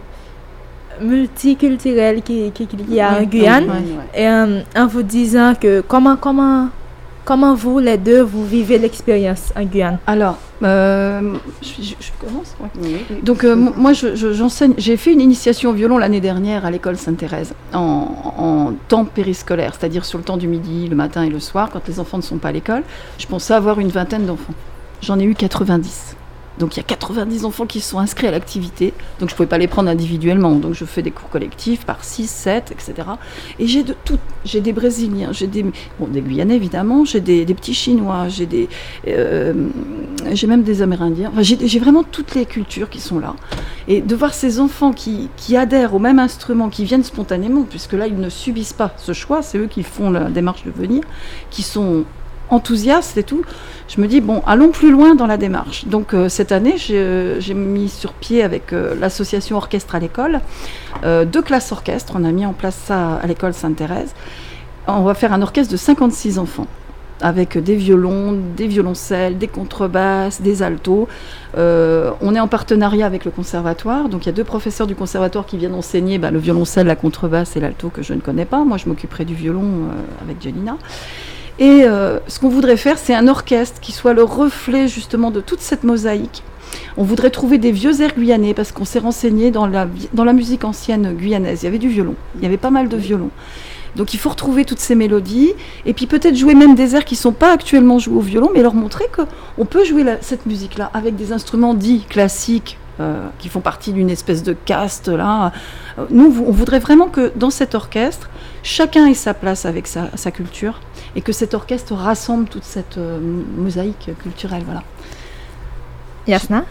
multiculturel qu'il qui, qui y a en Guyane, oui, oui, oui. Et, euh, en vous disant que comment, comment, comment vous, les deux, vous vivez l'expérience en Guyane. Alors, Euh, je, je, je commence ouais. oui, oui. Donc euh, m- moi je, je, j'enseigne, j'ai fait une initiation au violon l'année dernière à l'école Sainte-Thérèse en, en temps périscolaire, c'est-à-dire sur le temps du midi, le matin et le soir, quand les enfants ne sont pas à l'école. Je pensais avoir une vingtaine d'enfants. J'en ai eu quatre-vingt-dix. Donc il y a quatre-vingt-dix enfants qui se sont inscrits à l'activité, donc je ne pouvais pas les prendre individuellement, donc je fais des cours collectifs par six, sept, et cetera. Et j'ai de tout, j'ai des Brésiliens, j'ai des, bon, des Guyanais évidemment, j'ai des, des petits Chinois, j'ai, des, euh, j'ai même des Amérindiens, enfin, j'ai, j'ai vraiment toutes les cultures qui sont là. Et de voir ces enfants qui, qui adhèrent au même instrument, qui viennent spontanément, puisque là ils ne subissent pas ce choix, c'est eux qui font la démarche de venir, qui sont enthousiaste et tout, je me dis bon, allons plus loin dans la démarche. Donc euh, cette année j'ai, j'ai mis sur pied avec euh, l'association Orchestre à l'école euh, deux classes orchestres. On a mis en place ça à l'école Sainte-Thérèse. On va faire un orchestre de cinquante-six enfants avec des violons, des violoncelles, des contrebasses, des altos. Euh, on est en partenariat avec le conservatoire, donc il y a deux professeurs du conservatoire qui viennent enseigner bah, le violoncelle, la contrebasse et l'alto que je ne connais pas. Moi, je m'occuperai du violon euh, avec Jelina. Et euh, ce qu'on voudrait faire, c'est un orchestre qui soit le reflet justement de toute cette mosaïque. On voudrait trouver des vieux airs guyanais parce qu'on s'est renseigné dans la, dans la musique ancienne guyanaise. Il y avait du violon, il y avait pas mal de violons. Donc il faut retrouver toutes ces mélodies et puis peut-être jouer même des airs qui ne sont pas actuellement joués au violon, mais leur montrer qu'on peut jouer la, cette musique-là avec des instruments dits classiques euh, qui font partie d'une espèce de caste. Là. Nous, on voudrait vraiment que dans cet orchestre, chacun ait sa place avec sa, sa culture et que cet orchestre rassemble toute cette euh, mosaïque culturelle. Voilà. Yasna?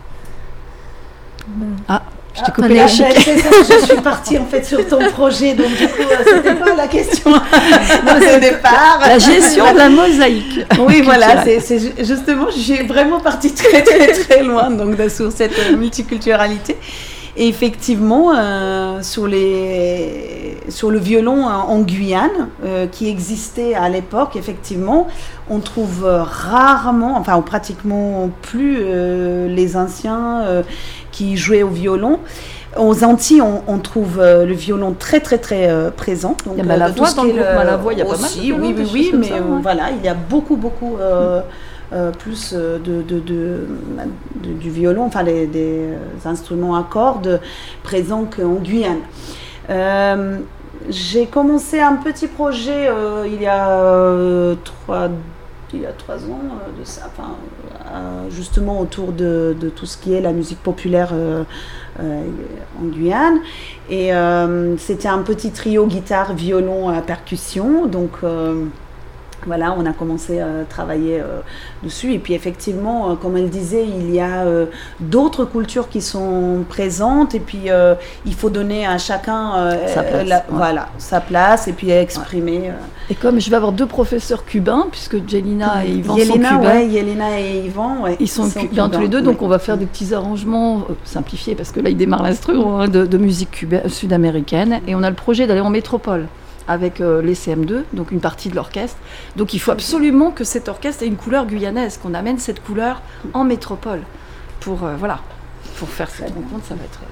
Ah, je t'ai Ah, coupé la chic. C'est ça, je suis partie en fait sur ton projet, donc du coup, euh, c'était pas la question non, au départ. La gestion de la mosaïque. Oui, voilà, c'est, c'est justement, j'ai vraiment parti très très très loin donc de, sur cette euh, multiculturalité. Et effectivement, euh, sur, les, sur le violon en, en Guyane, euh, qui existait à l'époque, effectivement, on trouve rarement, enfin pratiquement plus euh, les anciens euh, qui jouaient au violon. Aux Antilles, on, on trouve euh, le violon très très très euh, présent. Donc, il y a Malavoie dans le groupe Malavoie, il y a pas mal de violons, oui, oui, oui, comme mais ça, euh, ouais. voilà, il y a beaucoup beaucoup euh, euh, plus de, de, de, de, du violon, enfin les, des instruments à cordes présents qu'en Guyane. Euh, j'ai commencé un petit projet euh, il y a euh, trois il y a trois ans euh, de ça, enfin, euh, justement autour de, de tout ce qui est la musique populaire euh, euh, en Guyane. Et euh, c'était un petit trio guitare, violon, euh, percussion. Donc euh, voilà, on a commencé à travailler euh, dessus. Et puis effectivement, euh, comme elle disait, il y a euh, d'autres cultures qui sont présentes. Et puis euh, il faut donner à chacun euh, sa place, la, ouais. voilà, sa place et puis exprimer. Ouais. Euh, Et comme je vais avoir deux professeurs cubains, puisque Jelina et Yvan Yelena, sont cubains, ouais, Yelena et Yvan, ouais, ils sont, ils sont cubains tous les deux, ouais. donc on va faire des petits arrangements euh, simplifiés, parce que là ils démarrent l'instrument hein, de, de musique cuba- sud-américaine, et on a le projet d'aller en métropole avec euh, les C M deux, donc une partie de l'orchestre. Donc il faut absolument que cet orchestre ait une couleur guyanaise, qu'on amène cette couleur en métropole. Pour, euh, voilà, pour faire cette rencontre, ça va être...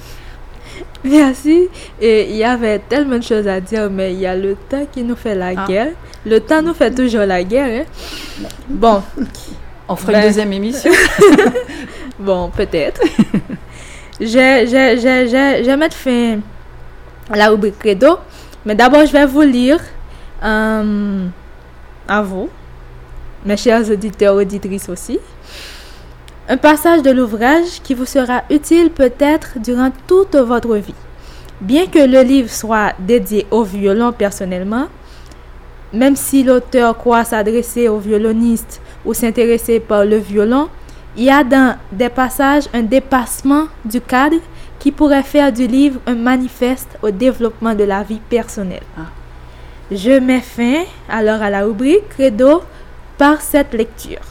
Merci. Et il y avait tellement de choses à dire, mais il y a le temps qui nous fait la Ah. guerre. Le temps nous fait toujours la guerre. Hein? Bon. On fera Ben. une deuxième émission. Bon, peut-être. je, je, je, je, je vais mettre fin à la rubrique credo. Mais d'abord, je vais vous lire euh, à vous, mes chers auditeurs et auditrices aussi, un passage de l'ouvrage qui vous sera utile peut-être durant toute votre vie. Bien que le livre soit dédié au violon personnellement, même si l'auteur croit s'adresser aux violonistes ou s'intéresser par le violon, il y a dans des passages un dépassement du cadre qui pourrait faire du livre un manifeste au développement de la vie personnelle. Ah. Je mets fin alors à la rubrique Credo par cette lecture.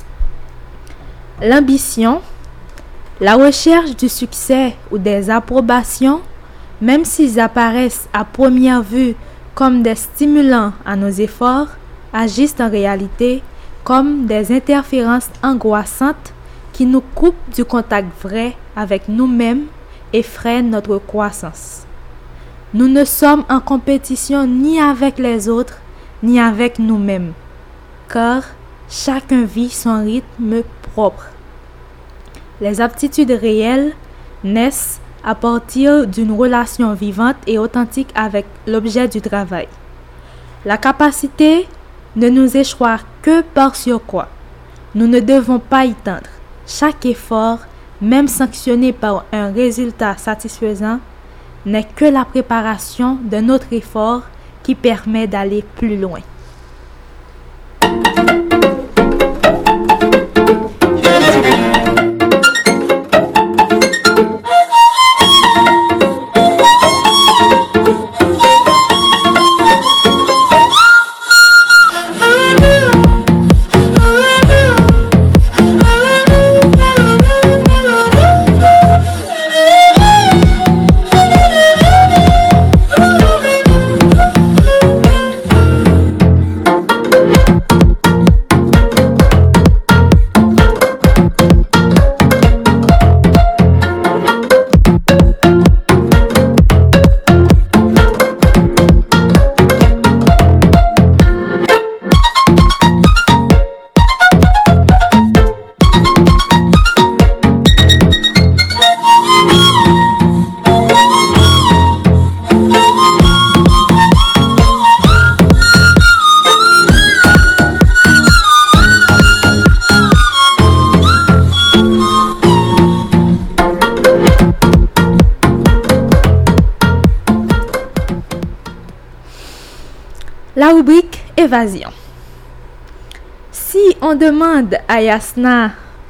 L'ambition, la recherche du succès ou des approbations, même s'ils apparaissent à première vue comme des stimulants à nos efforts, agissent en réalité comme des interférences angoissantes qui nous coupent du contact vrai avec nous-mêmes et freinent notre croissance. Nous ne sommes en compétition ni avec les autres, ni avec nous-mêmes, car chacun vit son rythme propre. Les aptitudes réelles naissent à partir d'une relation vivante et authentique avec l'objet du travail. La capacité ne nous échoit que par surcroît. Nous ne devons pas y tendre. Chaque effort, même sanctionné par un résultat satisfaisant, n'est que la préparation d'un autre effort qui permet d'aller plus loin. la rubrique évasion. Si on demande à Yasna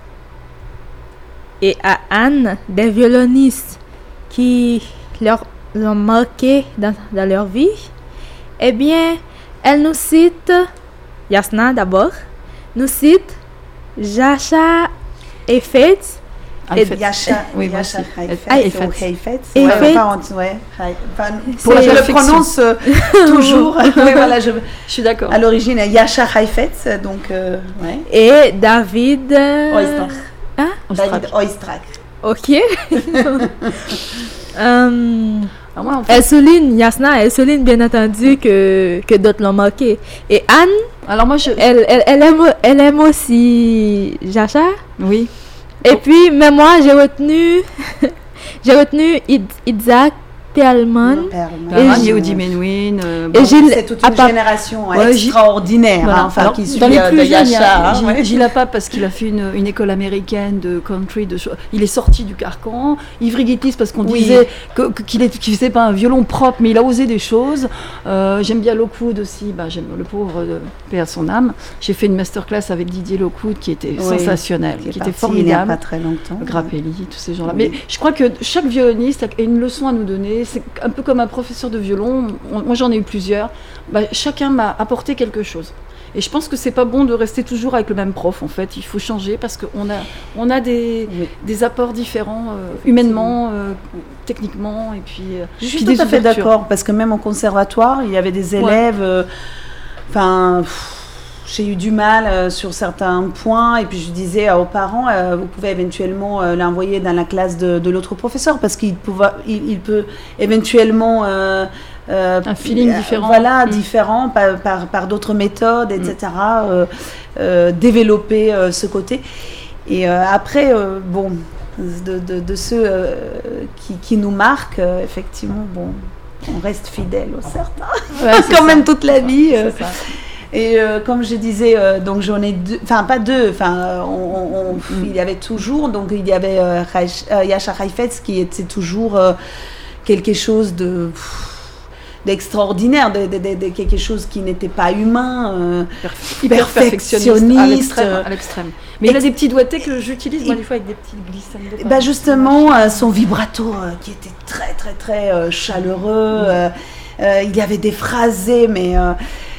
et à Anne des violonistes qui leur ont marqué dans, dans leur vie, eh bien, elles nous citent, Yasna d'abord, nous cite Jascha Heifetz. Et Yasha, oui, Yasha Heifetz ou Heifetz. Et Ouais, Heifetz. enfin, on- ouais, Hei- enfin, C'est pour- je le l'affection. prononce euh, toujours. Ouais, voilà, je, Je suis d'accord. à l'origine, Yasha Heifetz, donc euh, ouais. Et David. euh, Oistrakh. Hein? David Oistrakh. Ok. Euh, Alors moi, en fait, elle souligne, Yasna, elle souligne bien entendu que, que d'autres l'ont marqué. Et Anne, alors moi, je, elle, elle, elle, aime, elle aime aussi Jascha. oui. Et puis, mais moi, j'ai retenu, j'ai retenu Id- Isaac Perlman. Perlman. Et Bah, j'ai- Yehudi Menuhin. euh, Et bon. j'ai- C'est toute à une part- génération Ouais, euh, Gilles- extraordinaire, Voilà. hein, enfin, Alors, qui suit dans les euh, plus de jeunes, il y Yasha. a hein, Gilles- ouais. Gilles Lapap parce qu'il a fait une, une école américaine de country. De cho- il est sorti du carcan. Ivry Guitis parce qu'on Oui. disait que, que- qu'il est- qu'il faisait pas un violon propre, mais il a osé des choses. Euh, j'aime bien Lockwood aussi. Bah, j'aime le pauvre de paix à son âme. J'ai fait une masterclass avec Didier Lockwood qui était Oui, sensationnelle, Qui, qui, est était parti il n'y a formidable. pas très longtemps. Grappelli, tous ces gens-là. Oui. Mais je crois que chaque violoniste a une leçon à nous donner. C'est un peu comme un professeur de violon. On- moi, j'en ai eu plusieurs. Bah, chacun m'a apporté quelque chose. Et je pense que c'est pas bon de rester toujours avec le même prof. En fait, il faut changer parce qu'on a, on a des, Oui. des apports différents, euh, humainement, euh, techniquement, et puis. euh, Je suis puis tout des à fait ouvertures. d'accord, parce que même au conservatoire, il y avait des élèves. euh, Enfin, pff, j'ai eu du mal euh, sur certains points, et puis je disais aux parents, euh, vous pouvez éventuellement euh, l'envoyer dans la classe de, de l'autre professeur, parce qu'il pouva- il, il peut éventuellement euh, euh, Un feeling euh, différent. voilà, Mm. différent par, par, par d'autres méthodes, et cetera. euh, euh, développer euh, ce côté. Et euh, après, euh, bon, de, de, de ceux euh, qui, qui nous marquent, euh, effectivement, bon, on reste fidèle au certain, Ouais, c'est quand ça. même toute la vie. euh. C'est ça. Et euh, comme je disais, euh, donc j'en ai deux, enfin pas deux, enfin euh, on, on- on- il y avait toujours, donc il y avait euh, Reich- euh, Yasha Heifetz qui était toujours euh, quelque chose de pff, d'extraordinaire, de, de- de- de quelque chose qui n'était pas humain. euh, Hyper perfectionniste à perfectionniste, l'extrême, euh, à l'extrême. Mais il a ex- des petits doigtés que j'utilise moi il- des fois avec des petites glissades. Bah justement, euh, son vibrato euh, qui était très très très euh, chaleureux. euh, euh, il y avait des phrasés, mais euh,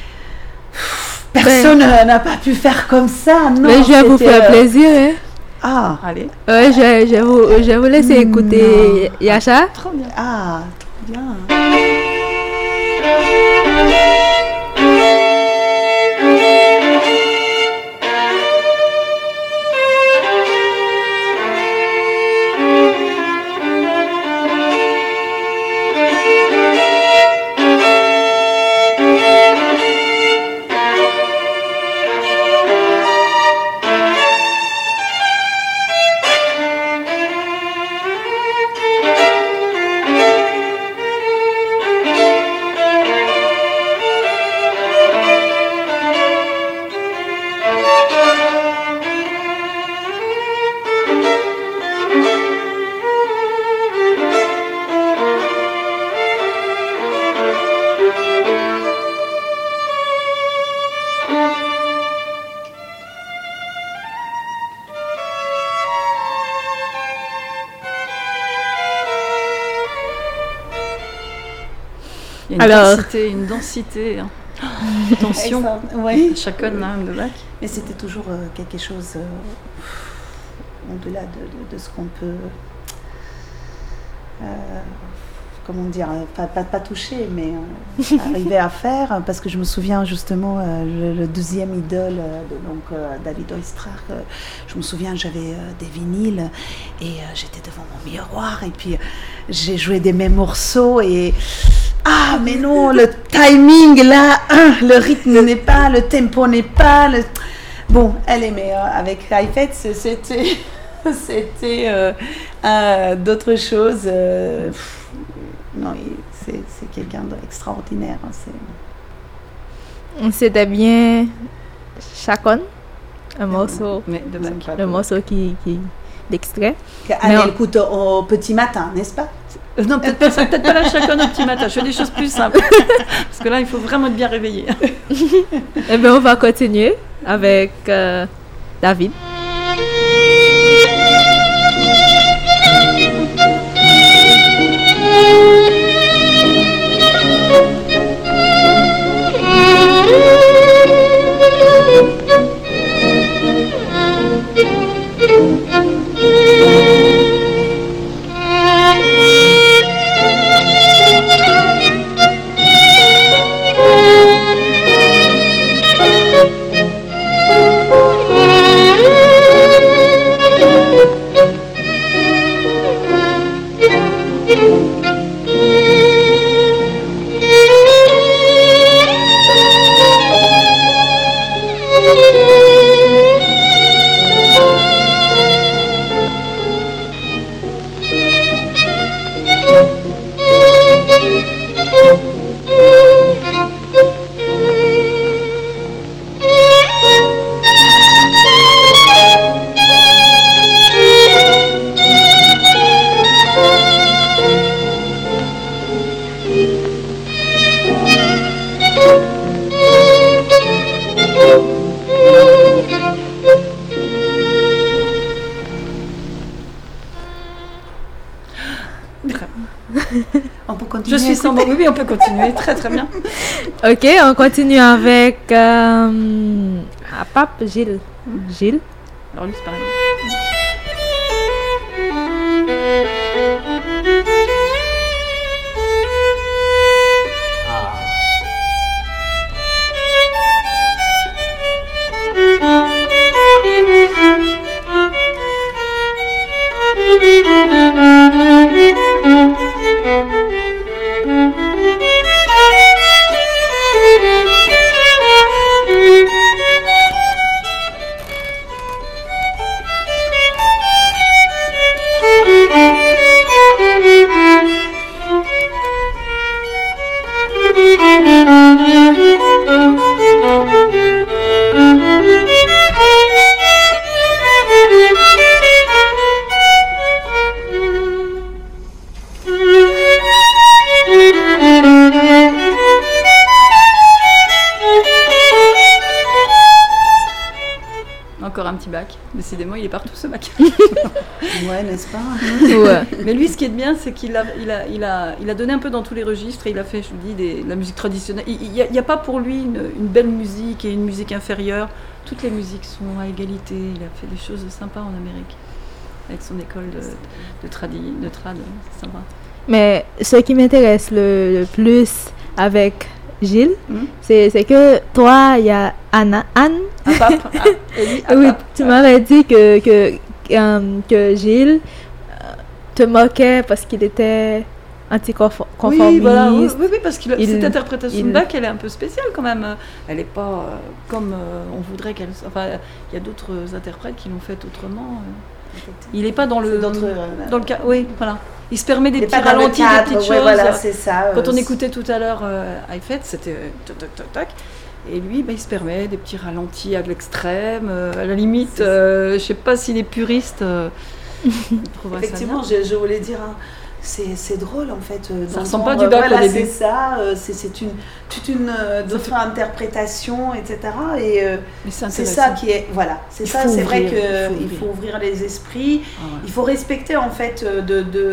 pff, personne euh, n'a pas pu faire comme ça. Non, Mais je vais vous c'était, faire euh, plaisir. Hein. Ah, Allez. Ouais, je, je, vous, je vais vous laisser écouter Yasha. Trop bien. ah, trop bien. Il y a une Alors. densité, une densité, hein. tension. Oui. Chacun de Bach. Mais c'était toujours euh, quelque chose euh, au-delà de, de- de ce qu'on peut, euh, comment dire, euh, pas, pas, pas toucher, mais euh, arriver à faire. Parce que je me souviens justement, euh, le, le deuxième idole euh, de donc, euh, David Oistrakh, euh, je me souviens, j'avais euh, des vinyles et euh, j'étais devant mon miroir et puis euh, j'ai joué des mêmes morceaux et ah mais non, le timing là, hein, le rythme n'est pas, le tempo n'est pas. Le... Bon, elle est meilleure. Avec Heifetz, c'était, c'était euh, euh, d'autres choses. euh, pff, non, il- c'est, c'est quelqu'un d'extraordinaire. hein, c'est... C'était bien Chacun, un morceau, Mais de Bach. le morceau qui, qui d'extrait. Anne Mais on- écoute au petit matin, n'est-ce pas? Euh, non, peut-être pas ça, peut-être pas la chaconne au petit matin. Je fais des choses plus simples. Parce que là, il faut vraiment être bien réveillé. Eh bien, on va continuer avec euh, David. On peut continuer. Je suis sans mots. Oui, oui, on peut continuer. Très, très bien. Ok, on continue avec euh, ah, Pape Gilles. Gilles. Alors lui, c'est pareil. Encore un petit bac. Décidément, il est partout ce bac. Ouais, n'est-ce pas? Ouais. Mais lui, ce qui est bien, c'est qu'il a, il a, il a, il a donné un peu dans tous les registres. Et il a fait, je vous dis, des, la musique traditionnelle. Il n'y a, a pas pour lui une, une belle musique et une musique inférieure. Toutes les musiques sont à égalité. Il a fait des choses sympas en Amérique. Avec son école de, de, tradi, de trad. C'est sympa. Mais ce qui m'intéresse le, le plus avec Gilles, Mm. c'est, c'est que toi, il y a Anna, Anne. Un pape. Ah, et lui, un Oui, pape. tu m'avais dit que, que, euh, que Gilles euh, te moquait parce qu'il était anticonformiste. Oui, voilà, oui, oui, oui, parce que Il- cette interprétation il- de Bach, elle est un peu spéciale quand même. Elle n'est pas euh, comme euh, on voudrait qu'elle soit. Enfin, il y a d'autres interprètes qui l'ont faite autrement. euh. Il n'est pas dans le, C'est d'autres, euh, dans le cas. Oui, voilà. Il se permet des Il est petits pas dans le ralentis, des cadre, petites ouais, choses. voilà, c'est ça. Quand euh, on écoutait tout à l'heure euh, iFet, c'était euh, toc toc toc toc. Et lui, bah, il se permet des petits ralentis à l'extrême. euh, à la limite, euh, je ne sais pas si les puristes euh, trouveraient ça Effectivement, bien. je, je voulais dire, hein, c'est, c'est drôle en fait. euh, Ça d'entendre, ressemble pas du Bach au voilà, début. c'est ça, euh, c'est, c'est une, toute une euh, d'autres interprétations, et cetera. Et euh, Mais c'est c'est intéressant. ça qui est, voilà, c'est Il ça, faut c'est vrai ouvrir, qu'il il faut il ouvrir. faut ouvrir les esprits, Ah ouais. il faut respecter en fait euh, de, de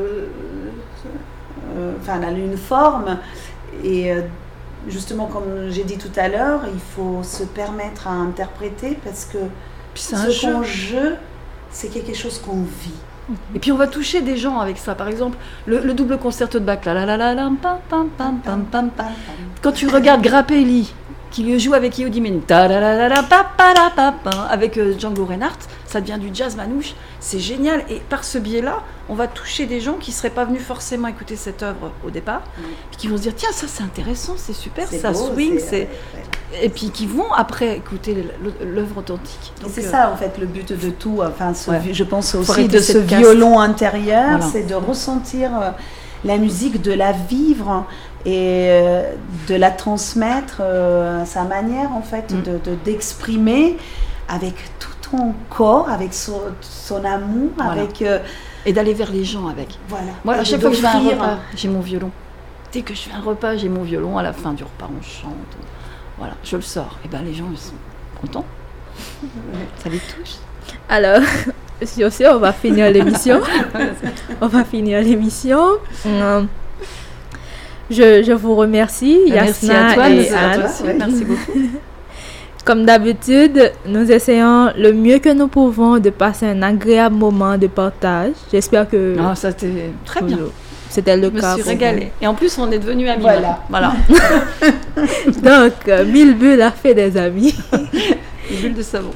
euh, enfin, la- une forme. Et euh, justement, comme j'ai dit tout à l'heure, il faut se permettre à interpréter parce que Puis c'est ce un jeu. qu'on joue, c'est quelque chose qu'on vit. Et puis on va toucher des gens avec ça. Par exemple, le, le double concerto de Bach, là, là, là, là, là, pam, pam, pam, pam, pam, pam. Quand tu regardes Grappelli, qui lui joue avec Yehudi Menuhin, ta la la la la pa pa la pa pa, avec euh, Django Reinhardt, ça devient du jazz manouche. C'est génial. Et par ce biais-là, on va toucher des gens qui ne seraient pas venus forcément écouter cette œuvre au départ, Mm. puis qui vont se dire tiens, ça c'est intéressant, c'est super, C'est ça beau, swing, c'est- c'est... ouais. Et puis qui vont après écouter l'œuvre authentique. Et Donc, c'est euh, ça en fait le but de tout. Enfin, ce Ouais. vi- je pense Faut aussi arrêter de ce cette caste. violon intérieur, Voilà. c'est de ressentir euh, la musique, de la vivre et euh, de la transmettre euh, à sa manière en fait, Mm. de, de- d'exprimer avec tout son corps, avec son, son amour, Voilà. avec... euh, Et d'aller vers les gens avec. voilà. Moi, Et à chaque fois que je fais un d'offrir, repas, j'ai mon violon. Dès que je fais un repas, j'ai mon violon. À la fin du repas, on chante. Voilà, je le sors. Et ben les gens, ils sont contents. Ça les touche. Alors, sur ce, on va finir l'émission. On va finir l'émission. Hum, Je, je vous remercie, Merci Yasna à toi, et merci à Anne. toi aussi. Merci beaucoup. Comme d'habitude, nous essayons le mieux que nous pouvons de passer un agréable moment de partage. J'espère que Ah, ça c'était très bien. c'était le Je me cas. suis pour régalée. Et en plus, on est devenus amis. Voilà. Voilà. vous. Donc, euh, mille bulles a fait des amis. Une bulle de savon.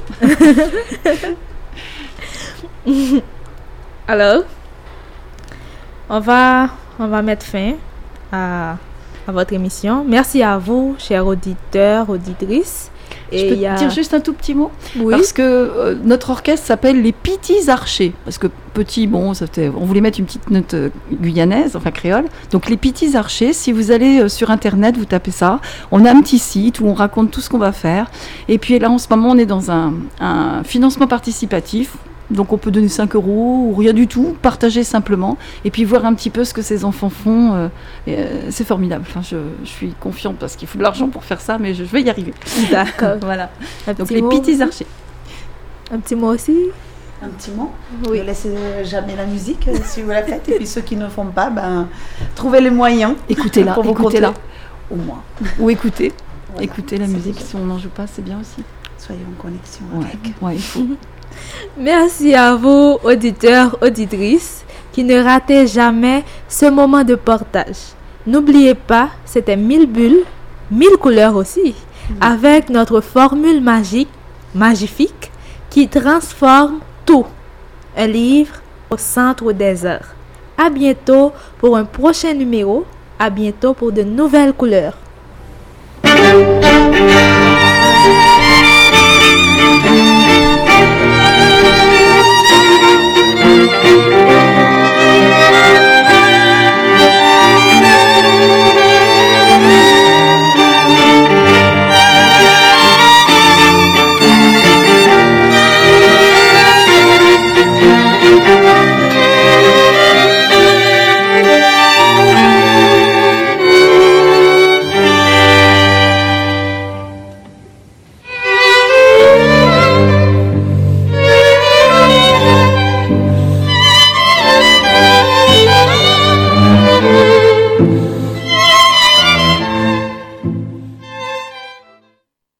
Alors, on va, on va mettre fin à, à votre émission. Merci à vous, chers auditeurs, auditrices. Je Et peux il y a... te dire juste un tout petit mot. Oui. Parce que euh, notre orchestre s'appelle les Petits Archers. Parce que petit, bon, ça fait- on voulait mettre une petite note euh, guyanaise, enfin créole. Donc les Petits Archers, si vous allez euh, sur Internet, vous tapez ça. On a un petit site où on raconte tout ce qu'on va faire. Et puis là, en ce moment, on est dans un, un financement participatif. Donc on peut donner cinq euros ou rien du tout, partager simplement. Et puis voir un petit peu ce que ces enfants font. euh, et, euh, c'est formidable. Enfin, je, je suis confiante parce qu'il faut de l'argent pour faire ça, mais je, je vais y arriver. D'accord. Voilà. Un Donc petit les mot Petits aussi? Archers. Un petit mot aussi. Un petit mot. Oui. Ne laissez jamais la musique euh, si vous la faites. Et puis ceux qui ne le font pas, ben, trouvez les moyens. Écoutez-la, pour vous écoutez-la. compter. Au moins. Ou écoutez. Voilà. Écoutez la C'est musique, déjà- si on n'en joue pas, c'est bien aussi. Soyez en connexion Ouais, avec. ouais, il faut. Merci à vous, auditeurs, auditrices, qui ne ratez jamais ce moment de partage. N'oubliez pas, c'était mille bulles, mille couleurs aussi, avec notre formule magique, magifique, qui transforme tout. Un livre au centre des heures. À bientôt pour un prochain numéro. À bientôt pour de nouvelles couleurs.